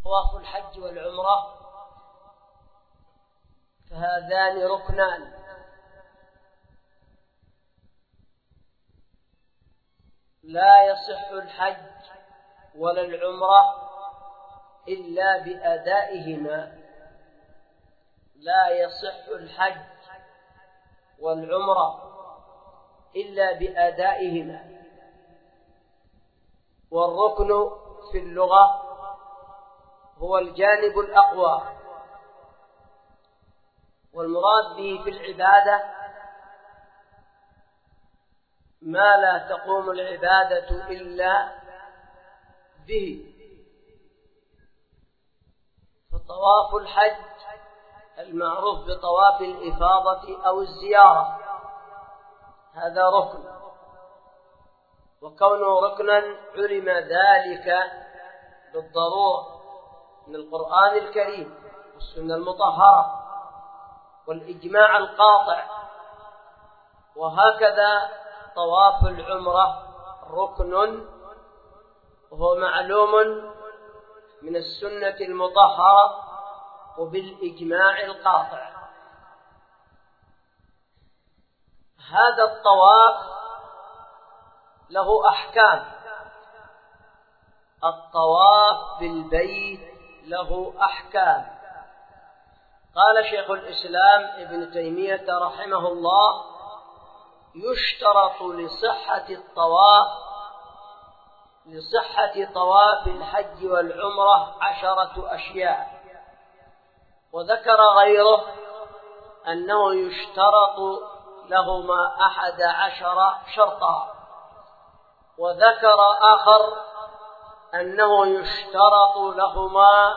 طواف الحج والعمرة فهذان ركنان، لا يصح الحج ولا العمرة إلا بأدائهما، لا يصح الحج والعمرة إلا بأدائهما. والركن في اللغة هو الجانب الأقوى، والمراد به في العبادة ما لا تقوم العبادة إلا به. فطواف الحج المعروف بطواف الإفاضة أو الزيارة هذا ركن، وكونه ركنا علم ذلك بالضرورة من القرآن الكريم والسنة المطهرة والإجماع القاطع. وهكذا طواف العمرة ركن وهو معلوم من السنة المطهرة وبالإجماع القاطع. هذا الطواف له أحكام، الطواف بالبيت له أحكام. قال شيخ الإسلام ابن تيمية رحمه الله: يشترط لصحة طواف الحج والعمرة 10 أشياء. وذكر غيره أنه يشترط لهما 11 شرطا، وذكر آخر أنه يشترط لهما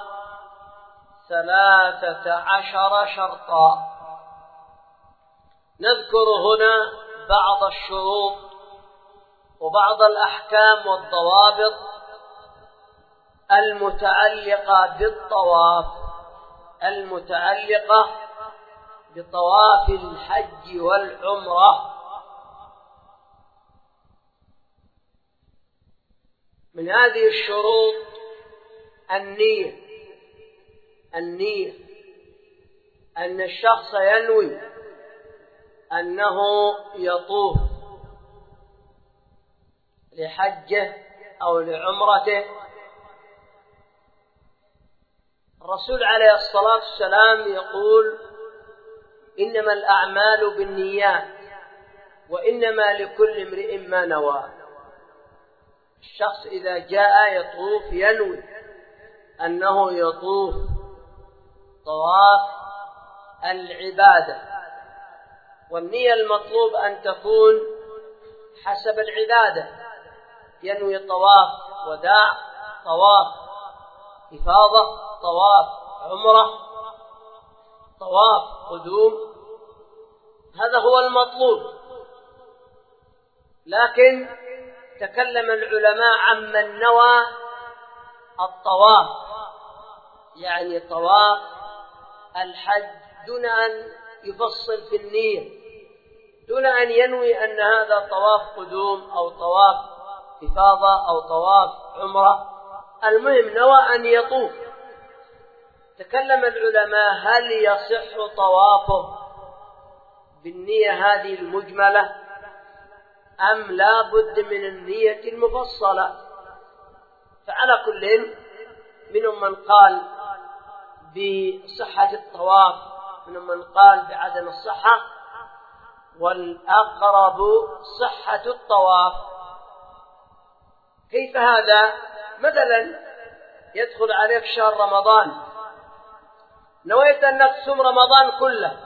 13 شرطا. نذكر هنا بعض الشروط وبعض الأحكام والضوابط المتعلقة بطواف الحج والعمرة. من هذه الشروط النية، أن الشخص ينوي أنه يطوف لحجه أو لعمرته. الرسول عليه الصلاة والسلام يقول: إنما الأعمال بالنيات وإنما لكل امرئ ما نوى. الشخص إذا جاء يطوف ينوي أنه يطوف طواف العبادة، والنية المطلوب أن تكون حسب العبادة، ينوي طواف وداع، طواف إفاضة، طواف عمرة، طواف قدوم، هذا هو المطلوب. لكن تكلم العلماء عمن نوى الطواف، يعني طواف الحج، دون أن يفصل في النية، دون أن ينوي أن هذا طواف قدوم أو طواف إفاضة أو طواف عمرة. المهم نوى أن يطوف. تكلم العلماء: هل يصح طوافه بالنية هذه المجملة أم لا بد من النية المفصلة؟ فعلى كل منهم من قال بصحة الطواف، منهم من قال بعدم الصحة، والأقرب صحة الطواف. كيف هذا؟ مثلا يدخل عليك شهر رمضان، نويت أنك تصوم رمضان كله،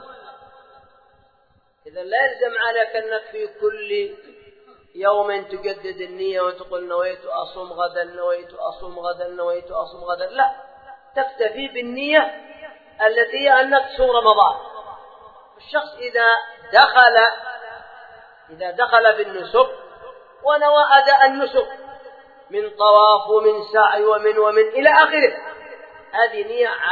إذا لا يلزم عليك أنك في كل يوم تجدد النية وتقول نويت أصوم غدا، نويت أصوم غدا، نويت أصوم غدا. لا، تكتفي بالنية التي هي أنك تصوم رمضان. الشخص إذا دخل بالنسك ونوى أداء النسك من طواف ومن سعي ومن إلى آخره، هذه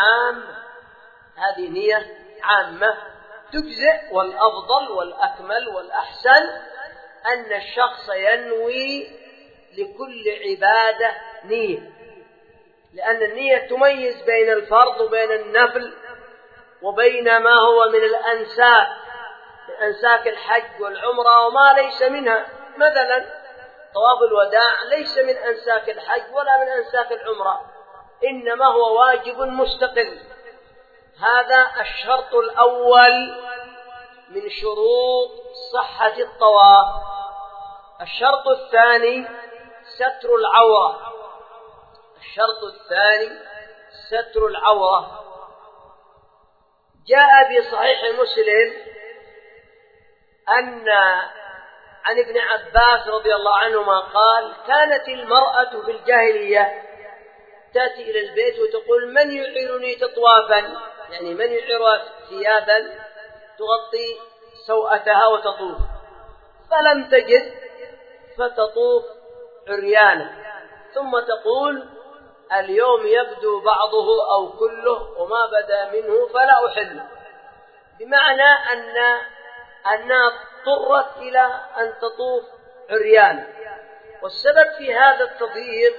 نية عامة تجزئ. والأفضل والأكمل والأحسن أن الشخص ينوي لكل عبادة نية، لأن النية تميز بين الفرض وبين النفل وبين ما هو من الأنساك، من أنساك الحج والعمرة وما ليس منها. مثلا طواف الوداع ليس من أنساك الحج ولا من أنساك العمرة، إنما هو واجب مستقل. هذا الشرط الأول من شروط صحة الطواف. الشرط الثاني ستر العورة. الشرط الثاني ستر العورة. جاء في صحيح مسلم أن عن ابن عباس رضي الله عنهما قال: كانت المرأة في الجاهلية تأتي إلى البيت وتقول: من يعيرني تطوافا، يعني من يعيرها ثيابا تغطي سوءتها وتطوف، فلم تجد فتطوف عريانا، ثم تقول: اليوم يبدو بعضه أو كله وما بدا منه فلا أحل، بمعنى أنها اضطرت إلى أن تطوف عريانا. والسبب في هذا التضييق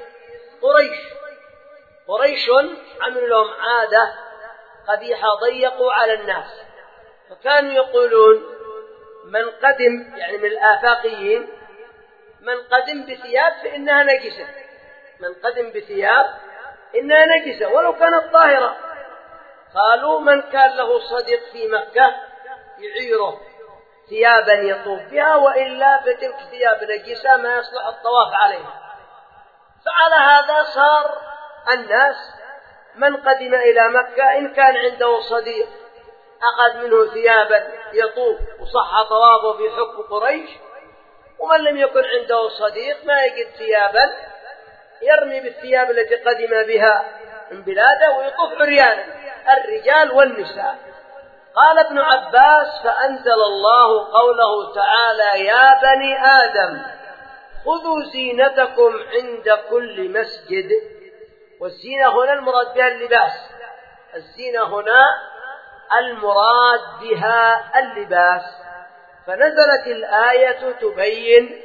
قريش عملوا لهم عادة قبيحة، ضيقوا على الناس، فكانوا يقولون: من قدم، يعني من الآفاقيين، من قدم بثياب فإنها نجسة، من قدم بثياب إنها نجسة ولو كانت طاهرة. قالوا: من كان له صديق في مكة يعيره ثيابا يطوف بها، وإلا فتلك ثياب نجسة ما يصلح الطواف عليها. فعلى هذا صار الناس من قدم إلى مكة إن كان عنده صديق أخذ منه ثيابا يطوف وصح طوافه في حكم قريش، ومن لم يكن عنده صديق ما يجد ثيابا يرمي بالثياب التي قدم بها من بلاده ويطوف عريانا، الرجال والنساء. قال ابن عباس: فأنزل الله قوله تعالى: يا بني آدم خذوا زينتكم عند كل مسجد. والزينة هنا المراد بها اللباس، الزينة هنا المراد بها اللباس. فنزلت الآية تبين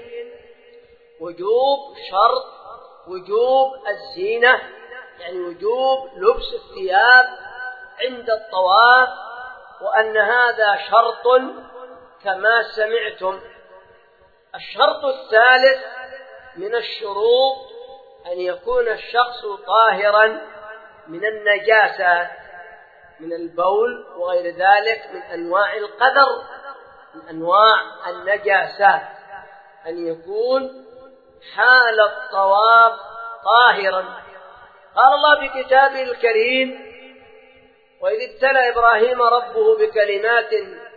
وجوب الزينة، يعني وجوب لبس الثياب عند الطواف، وأن هذا شرط كما سمعتم. الشرط الثالث من الشروط أن يكون الشخص طاهرا من النجاسات، من البول وغير ذلك من أنواع القدر، من أنواع النجاسات، أن يكون حال الطواف طاهرا. قال الله في كتابه الكريم: وإذ ابتلى إبراهيم ربه بكلمات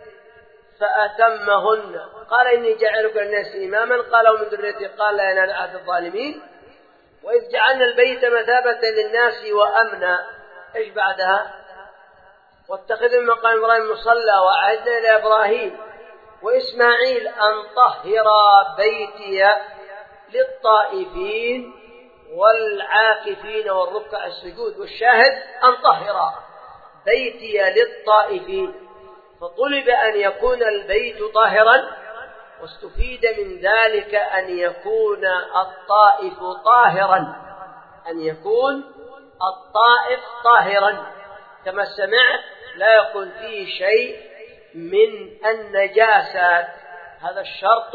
فأتمهن قال إني جاعلك للناس إماما قال ومن ذريتي قال لا ينال عهد الظالمين. وإذ جعلنا البيت مثابة للناس وأمنا، إيش بعدها؟ واتخذوا من مقام إبراهيم مصلى وعهدنا إلى إبراهيم وإسماعيل أن طهرا بيتي للطائفين والعاكفين والركع السجود. والشاهد أن طهرا بيتي للطائفين، فطلب أن يكون البيت طاهرا، واستفيد من ذلك أن يكون الطائف طاهرا، أن يكون الطائف طاهرا كما سمعت، لا يكون فيه شيء من النجاسات. هذا الشرط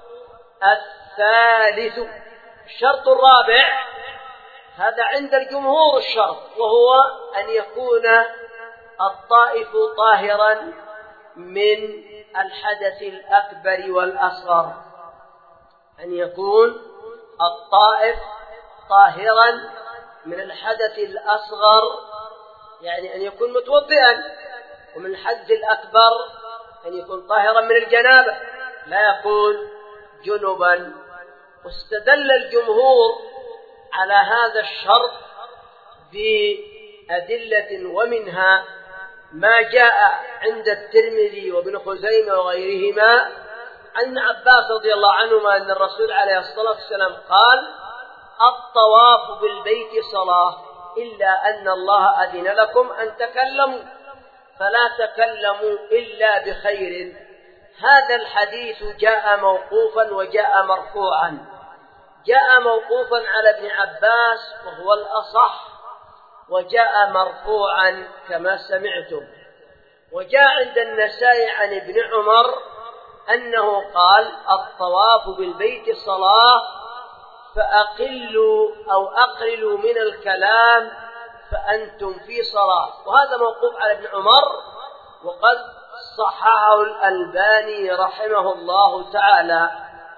الثالث. الشرط الرابع هذا عند الجمهور الشرط، وهو أن يكون الطائف طاهرا من الحدث الأكبر والأصغر، أن يكون الطائف طاهرا من الحدث الأصغر، يعني أن يكون متوضئا، ومن الحدث الأكبر أن يكون طاهرا من الجنابة، لا يكون جنبا. واستدل الجمهور على هذا الشرط بأدلة، ومنها ما جاء عند الترمذي وابن خزيمة وغيرهما عن عباس رضي الله عنهما أن الرسول عليه الصلاة والسلام قال: الطواف بالبيت صلاة إلا أن الله أذن لكم أن تكلموا فلا تكلموا إلا بخير. هذا الحديث جاء موقوفا وجاء مرفوعا. جاء موقوفا على ابن عباس وهو الأصح، وجاء مرفوعا كما سمعتم. وجاء عند النسائي عن ابن عمر أنه قال: الطواف بالبيت صلاة فأقلوا أو أقللوا من الكلام فأنتم في صلاة. وهذا موقوف على ابن عمر، وقد صححه الألباني رحمه الله تعالى.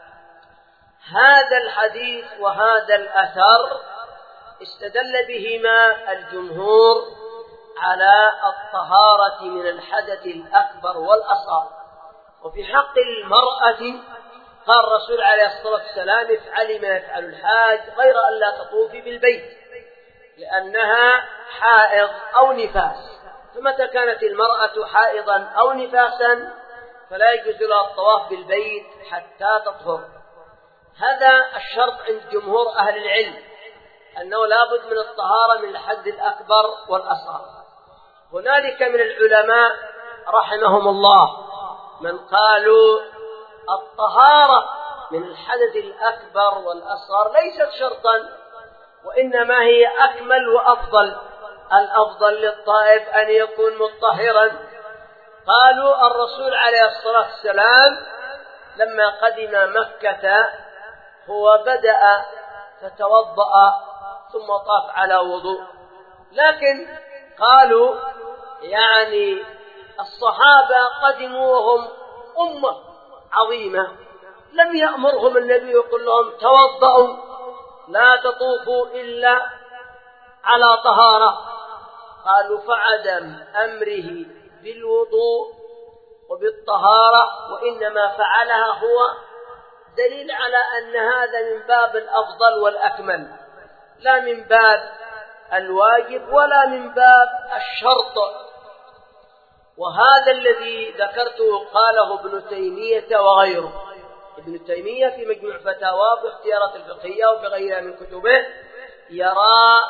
هذا الحديث وهذا الأثر استدل بهما الجمهور على الطهارة من الحدث الأكبر والأصغر. وفي حق المرأة قال الرسول عليه الصلاة والسلام: افعلي ما يفعل الحاج غير أن لا تطوفي بالبيت، لأنها حائض أو نفاس. فمتى كانت المرأة حائضا أو نفاسا فلا يجوز لها الطواف بالبيت حتى تطهر. هذا الشرط عند جمهور أهل العلم، أنه لا بد من الطهارة من الحد الأكبر والأصغر. هنالك من العلماء رحمهم الله من قالوا الطهارة من الحدث الأكبر والأصغر ليست شرطا، وإنما هي أكمل وأفضل. الأفضل للطائف أن يكون مطهرا. قالوا الرسول عليه الصلاة والسلام لما قدم مكة هو بدأ فتوضأ ثم طاف على وضوء، لكن قالوا يعني الصحابة قدموا وهم أمة عظيمة، لم يأمرهم النبي يقول لهم توضأوا لا تطوفوا إلا على طهارة. قالوا فعدم أمره بالوضوء وبالطهارة وإنما فعلها هو دليل على أن هذا من باب الأفضل والأكمل، لا من باب الواجب ولا من باب الشرط. وهذا الذي ذكرته قاله ابن تيمية وغيره. ابن تيمية في مجموع فتاواه باختيارات الفقهية وبغيرها من كتبه يرى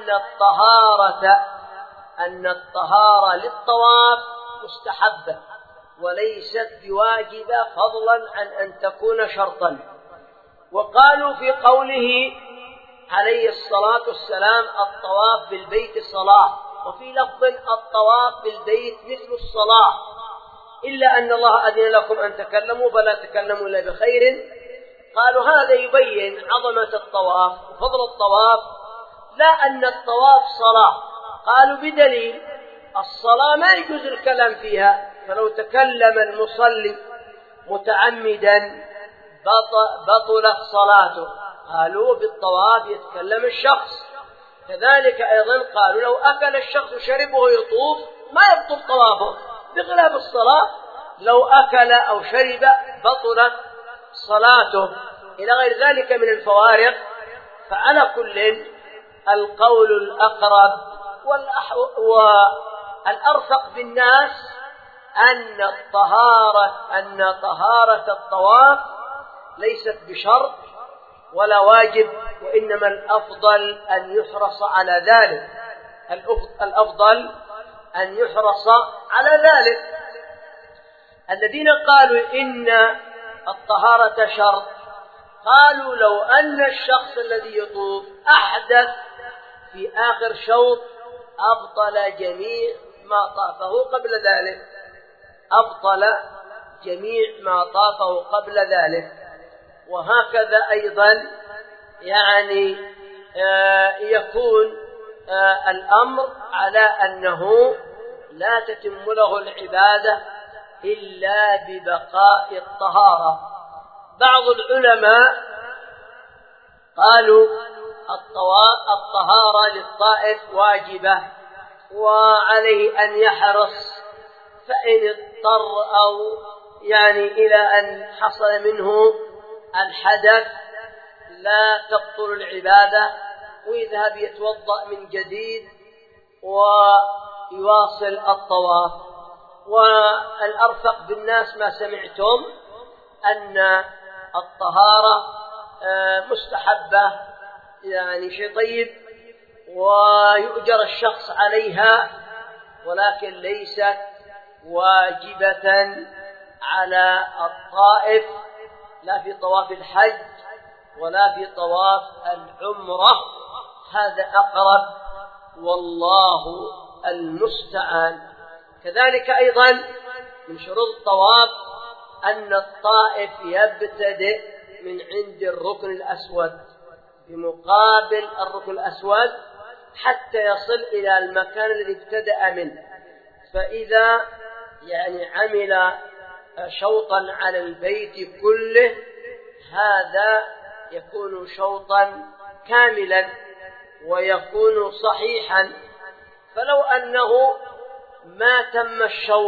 أن الطهارة للطواف مستحبة وليست بواجبة، فضلا عن أن تكون شرطا. وقالوا في قوله عليه الصلاة والسلام الطواف بالبيت صلاة، وفي لفظ الطواف بالبيت مثل الصلاة، إلا أن الله أذن لكم أن تكلموا فلا تكلموا إلا بخير. قالوا هذا يبين عظمة الطواف وفضل الطواف، لا أن الطواف صلاة. قالوا بدليل الصلاة ما يجوز الكلام فيها، فلو تكلم المصلي متعمدا بطلت صلاته. قالوا بالطواف يتكلم الشخص. كذلك أيضا قالوا لو أكل الشخص وشرب وهو يطوف ما يبطل طوافه، بخلاف الصلاة لو أكل أو شرب بطلت صلاته، إلى غير ذلك من الفوارق. فعلى كل القول الأقرب والأرفق بالناس أن طهارة الطواف ليست بشرط ولا واجب، وإنما الأفضل أن يحرص على ذلك. الأفضل أن يحرص على ذلك. الذين قالوا إن الطهارة شرط قالوا لو أن الشخص الذي يطوف أحدث في آخر شوط أبطل جميع ما طافه قبل ذلك، أبطل جميع ما طافه قبل ذلك. وهكذا أيضا يعني يكون الأمر على أنه لا تتم له العبادة إلا ببقاء الطهارة. بعض العلماء قالوا الطهارة للطائف واجبة وعليه أن يحرص، فإن اضطر أو يعني إلى أن حصل منه الحدث لا تبطل العبادة، ويذهب يتوضأ من جديد ويواصل الطواف. والأرفق بالناس ما سمعتم أن الطهارة مستحبة، يعني شيء طيب ويؤجر الشخص عليها، ولكن ليست واجبة على الطائف لا في طواف الحج ولا في طواف العمرة. هذا أقرب والله المستعان. كذلك أيضا من شروط الطواف أن الطائف يبتدئ من عند الركن الأسود بمقابل الركن الأسود حتى يصل إلى المكان الذي ابتدأ منه. فإذا عمل شوطا على البيت كله هذا يكون شوطا كاملا ويكون صحيحا. فلو أنه ما تم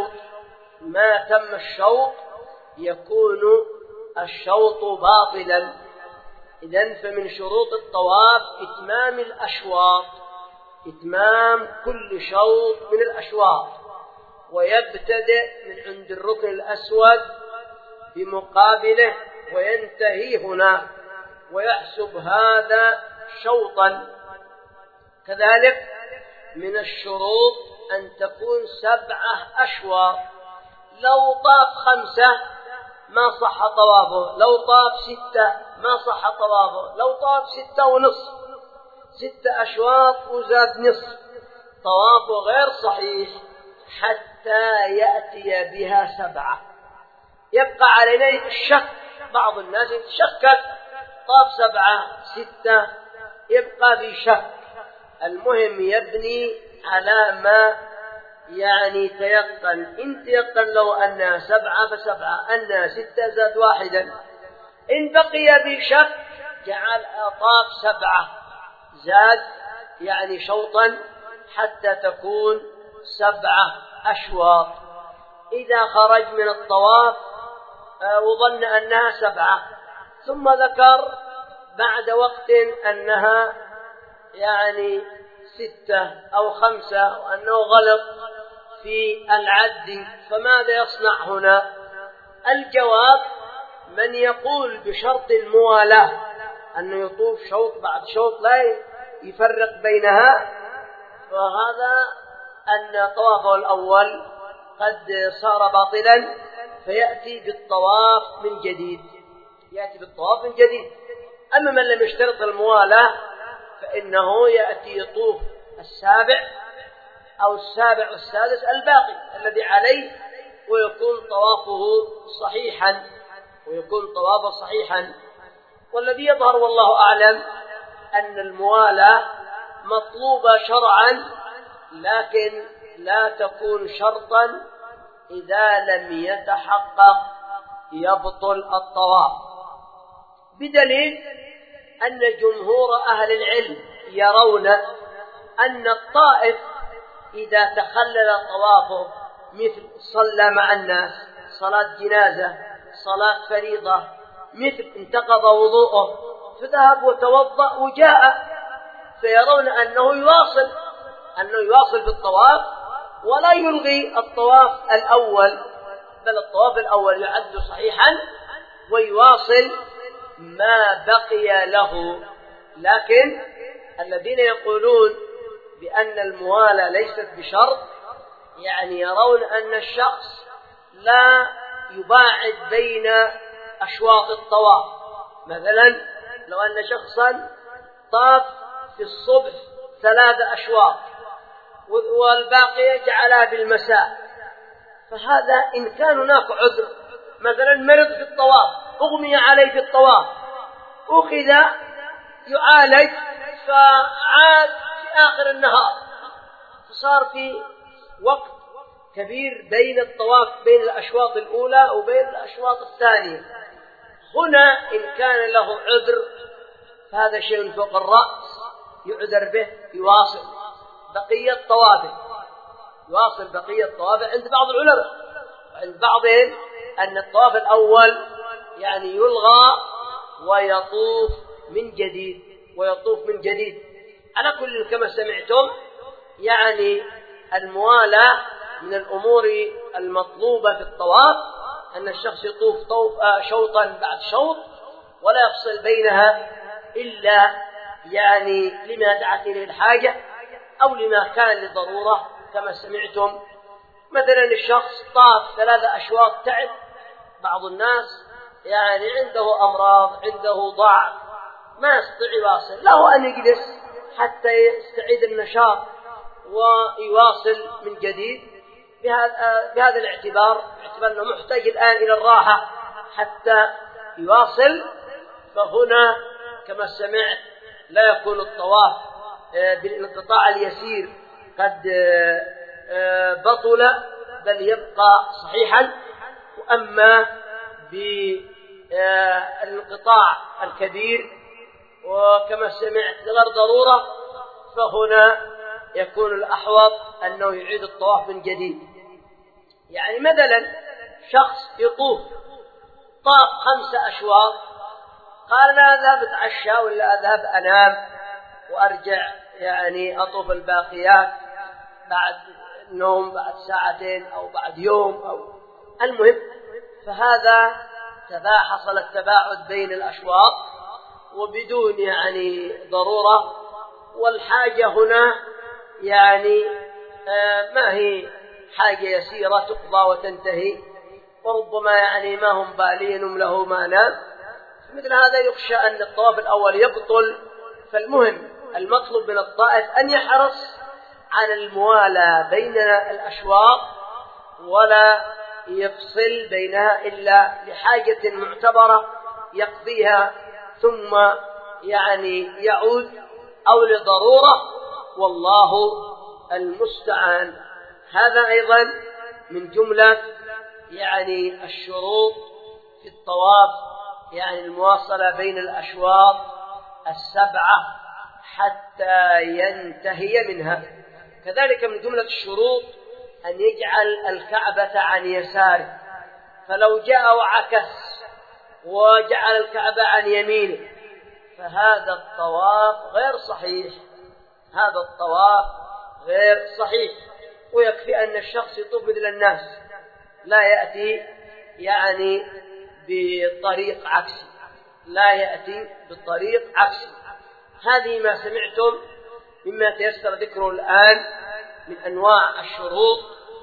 الشوط يكون الشوط باطلا. إذن فمن شروط الطواف إتمام الأشواط، إتمام كل شوط من الأشواط، ويبتدئ من عند الركن الأسود بمقابله وينتهي هنا ويحسب هذا شوطا. كذلك من الشروط أن تكون 7 أشواط. لو طاف 5 ما صح طوافه، لو طاف 6 ما صح طوافه، لو طاف 6 ونصف، 6 أشواط وزاد نصف، طوافه غير صحيح حتى يأتي بها 7. يبقى علينا الشك، بعض الناس يتشكك طاف 7 6 يبقى في شك. المهم يبني على ما تيقن. إن تيقن لو أنها 7 ف7، أنها 6 زاد 1. إن بقي بشك جعل طاف 7 زاد شوطا حتى تكون 7 أشواط. إذا خرج من الطواف وظن أنها 7 ثم ذكر بعد وقت أنها 6 أو 5 وأنه غلط في العد، فماذا يصنع هنا؟ الجواب من يقول بشرط الموالاة أنه يطوف شوط بعد شوط لا يفرق بينها، وهذا أن طوافه الأول قد صار باطلا فيأتي بالطواف من جديد، أما من لم يشترط الموالاة فإنه يأتي يطوف 7 أو 7 والسادس الباقي الذي عليه ويكون طوافه صحيحا. والذي يظهر والله أعلم أن الموالاة مطلوبة شرعا، لكن لا تكون شرطا إذا لم يتحقق يبطل الطواف، بدليل أن جمهور أهل العلم يرون أن الطائف إذا تخلل طوافه مثل صلى مع الناس صلاة جنازة، صلاة فريضة، مثل انتقض وضوءه فذهب وتوضأ وجاء، فيرون أنه يواصل بالطواف ولا يلغي الطواف الأول، بل الطواف الأول يعد صحيحا ويواصل ما بقي له. لكن الذين يقولون بأن الموالاة ليست بشرط يرون أن الشخص لا يباعد بين أشواط الطواف. مثلا لو أن شخصا طاف في الصبح 3 أشواط والباقي جعلها بالمساء، فهذا إن كان هناك عذر، مثلا مرض في الطواف، أغمي عليه في الطواف، أخذ يعالج فعاد في آخر النهار، فصار في وقت كبير بين الطواف بين الأشواط الأولى وبين الأشواط الثانية. هنا إن كان له عذر فهذا شيء فوق الرأس يعذر به، يواصل بقية طوافه عند بعض العلماء، وعند بعضهم أن الطواف الأول يلغى ويطوف من جديد. على كل كما سمعتم الموالاة من الأمور المطلوبة في الطواف، أن الشخص يطوف شوطا بعد شوط ولا يفصل بينها إلا لما دعت إليه الحاجة أو لما كان لضرورة كما سمعتم. مثلا الشخص طاف 3 أشواط تعب، بعض الناس عنده أمراض، عنده ضعف ما يستطيع يواصل، له أن يجلس حتى يستعيد النشاط ويواصل من جديد. بهذا الاعتبار أنه محتاج الآن إلى الراحة حتى يواصل، فهنا كما سمعت لا يكون الطواف بالانقطاع اليسير قد بطل، بل يبقى صحيحا. وأما بالانقطاع الكبير وكما سمعت غير ضرورة، فهنا يكون الأحوط أنه يعيد الطواف من جديد. يعني مثلا شخص يطوف طاف 5 أشواط، قال لا أذهب أتعشى ولا أذهب أنام وأرجع يعني أطوف الباقيات بعد النوم بعد 2 ساعة أو بعد يوم أو المهم، فهذا حصل التباعد بين الأشواط وبدون يعني ضرورة. والحاجة هنا يعني ما هي حاجة يسيرة تقضى وتنتهي، وربما يعني ما هم بالين له ما نام، مثل هذا يخشى أن الطواف الأول يبطل. فالمهم المطلوب من الطائف أن يحرص على الموالاة بين الأشواط ولا يفصل بينها إلا لحاجة معتبرة يقضيها ثم يعني يعود، أو لضرورة، والله المستعان. هذا أيضا من جملة يعني الشروط في الطواف، يعني المواصلة بين الأشواط 7 حتى ينتهي منها. كذلك من جملة الشروط أن يجعل الكعبة عن يساره، فلو جاء وعكس وجعل الكعبة عن يمينه فهذا الطواف غير صحيح، هذا الطواف غير صحيح. ويكفي أن الشخص يطوف مثل الناس، لا يأتي يعني بطريق عكسي، لا يأتي بطريق عكسي. هذه ما سمعتم مما تيسر ذكره الآن من أنواع الشروط.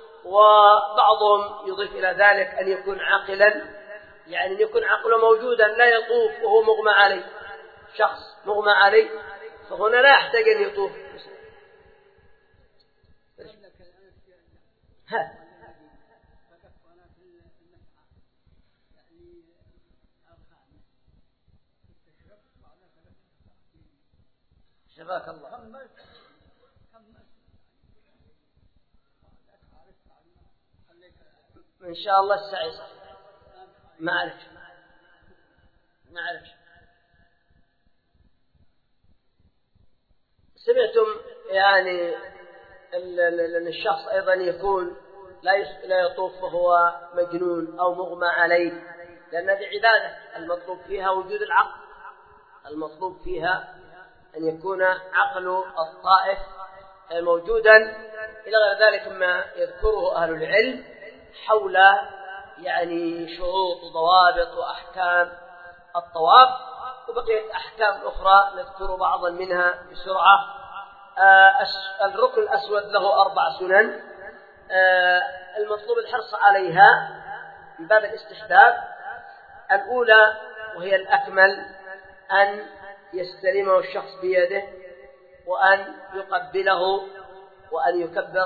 وبعضهم يضيف إلى ذلك أن يكون عاقلا، يعني أن يكون عقله موجودا، لا يطوف وهو مغمى عليه، شخص مغمى عليه فهنا لا يحتاج أن يطوف. شفاك الله. إن شاء الله السعي صحيح. ما أعرف سمعتم يعني أن الشخص أيضا يكون لا يطوف وهو مجنون أو مغمى عليه، لأن هذه عبادة المطلوب فيها وجود العقل، المطلوب فيها أن يكون عقل الطائف موجودا. إلى غير ذلك ما يذكره أهل العلم حول يعني شروط وضوابط وأحكام الطواف، وبقيت أحكام أخرى نذكر بعضا منها بسرعة. الركن الأسود له 4 سنن، المطلوب الحرص عليها من باب الاستحباب. الأولى وهي الأكمل أن يستلمه الشخص بيده وأن يقبله وأن يكبر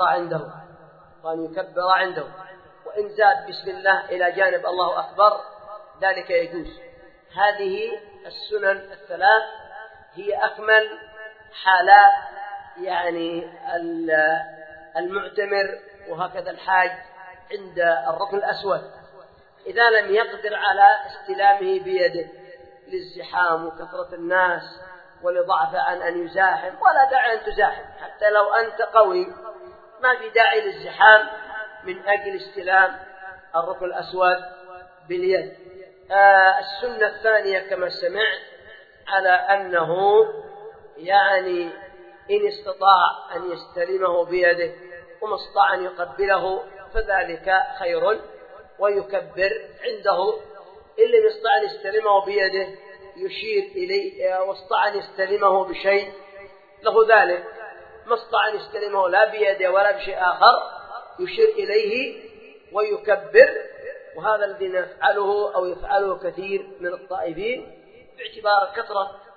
عنده، وإن زاد بسم الله إلى جانب الله أكبر ذلك يجوز. هذه السنن الثلاث هي أكمل حالات يعني المعتمر، وهكذا الحاج عند الركن الأسود. إذا لم يقدر على استلامه بيده للزحام وكثرة الناس ولضعف عن أن يزاحم، ولا داعي أن تزاحم، حتى لو أنت قوي ما في داعي للزحام من أجل استلام الركن الأسود باليد. السنة الثانية كما سمعت على أنه يعني إن استطاع أن يستلمه بيده وما استطاع أن يقبله فذلك خير ويكبر عنده. إن لم يستطع أن يستلمه بيده يشير إليه، واستطاع أن يستلمه بشيء له ذلك، ما استطاع أن يستلمه لا بيده ولا بشيء آخر يشير إليه ويكبر. وهذا الذي نفعله أو يفعله كثير من الطائفين باعتبار كثرة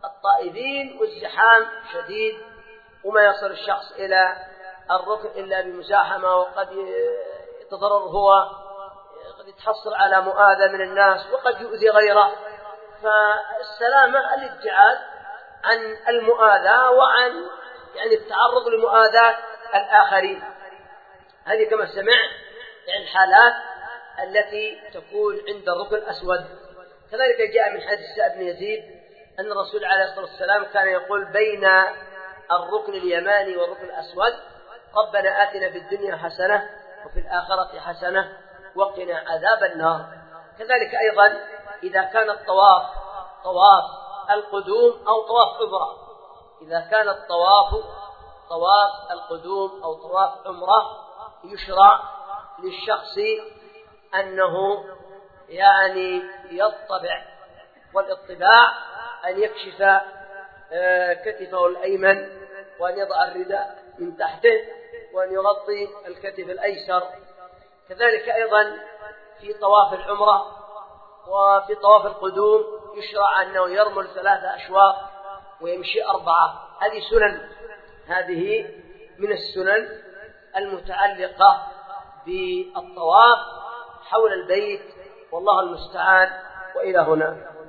الطائفين والزحام شديد، وما يصل الشخص إلى الركن إلا بمزاحمة، وقد يتضرر هو، قد يتحصل على مؤاذى من الناس، وقد يؤذي غيره. فالسلامة الابتعاد عن المؤاذاة وعن يعني التعرض لمؤاذاة الآخرين. هذه كما سمعت يعني الحالات التي تكون عند الركن الأسود. كذلك جاء من حديث سعد بن يزيد أن الرسول عليه الصلاة والسلام كان يقول بين الركن اليماني والركن الأسود: ربنا آتنا في الدنيا حسنة وفي الآخرة حسنة وقنا عذاب النار. كذلك أيضا إذا كان الطواف طواف القدوم أو طواف عمرة، إذا كان الطواف طواف القدوم أو طواف عمرة، يشرع للشخص أنه يعني يطبع، والاطباع أن يكشف كتفه الأيمن، وأن يضع الرداء من تحته، وأن يغطي الكتف الأيسر. كذلك أيضا في طواف العمرة وفي طواف القدوم يشرع أنه يرمل 3 أشواط ويمشي 4. هذه سنن، هذه من السنن المتعلقة بالطواف حول البيت، والله المستعان. وإلى هنا.